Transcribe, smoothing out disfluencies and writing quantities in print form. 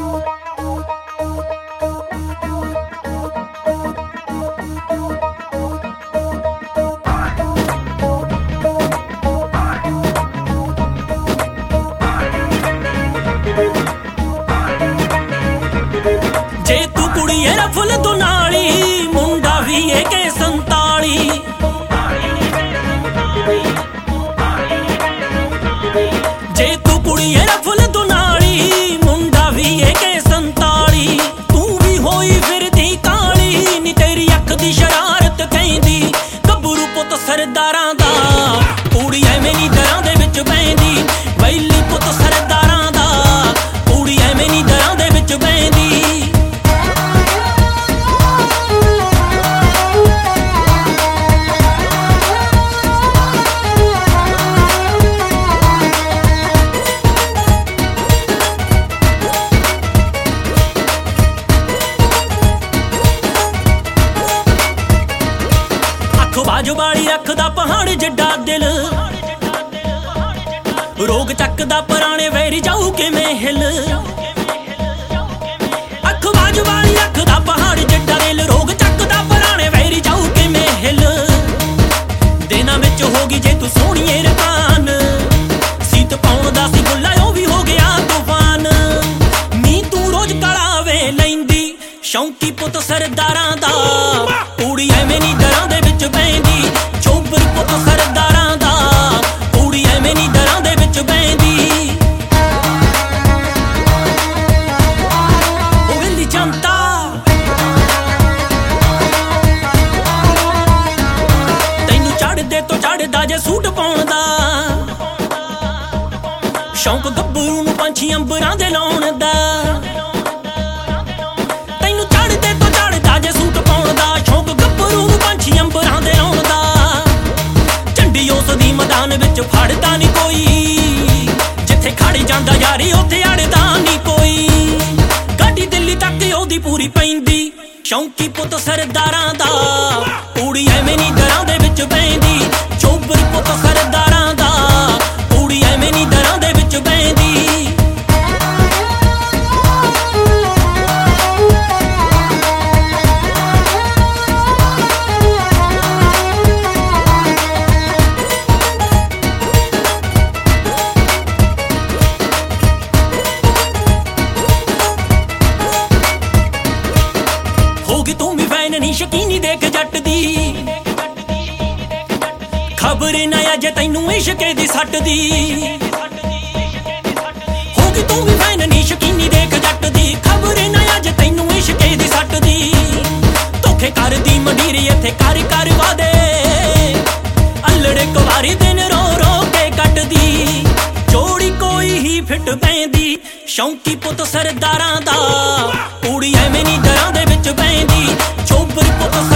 जे तू कुड़िए रफल तो नाली मुंडा भी के 47 जे तू कुड़िए रफल तो नाली मुंडा भी के 47 तू भी होई फिरदी काली नी तेरी अख दी शरारत कहंदी गबरू पुत सरदारां दा कुड़ी एवें नी दरां दे विच बैंदी वैली पुत सरदारां दा कुड़ी एवें नी दरां दे विच बैंदी बाजू वाली रखदा पहाड़ जड्डा दिल रोग चकदा पुराने वैरी जाऊ किवें हिल अख बाजू वाली रखदा पहाड़ जड्डा दिल रोग चकदा पुराने वैरी जाऊ किवें हिल दिनां विच होगी जे तू सोहणीए रकान सीत पाउण दा सी गुल्ला ओ भी हो गया तूफान नी तू रोज कलावे लैंदी शौंकी पुत सरदारां दा कुड़ी एवें नी दरां दे विच बैंदी चोबर पुत सरदारां दा कुड़ी एवें नी दरां दे विच बैंदी ओ वेली जनता तैनू चढ़दे तो चढ़दा जे सूट पाउण दा शौक गब्बरू नूं पंछी अंबरां दे लाउण दा मैदान विच फड़दा नहीं कोई जिथे खड़ जांदा यारी उत्थे अड़दा नहीं कोई गाड़ी दिल्ली तक ओदी पूरी पैंदी शौंकी पुत सरदारां दा कुड़ी एवें नी दरां दे विच बैंदी चोबर पुत सरदारां दा कुड़ी एवें नी दरां दे विच बैंदी तू भी फैन नहीं शकीनी देख जट दी खबर ना अज तैनू इश्के दी सट दी होगी तू भी फैन नहीं शकीनी देख जट दी खबर ना अज तैनू इश्के दी सट दी धोखे कर दी मंडीर इत्थे कर कर वादे अल्लड़े कुवारी दिन रो रो के कट दी जोड़ी कोई ही फिट पैंदी शौंकी पुत सरदारां दा कुड़ी एवें नी दरां दे विच बैंदी चोबर पुत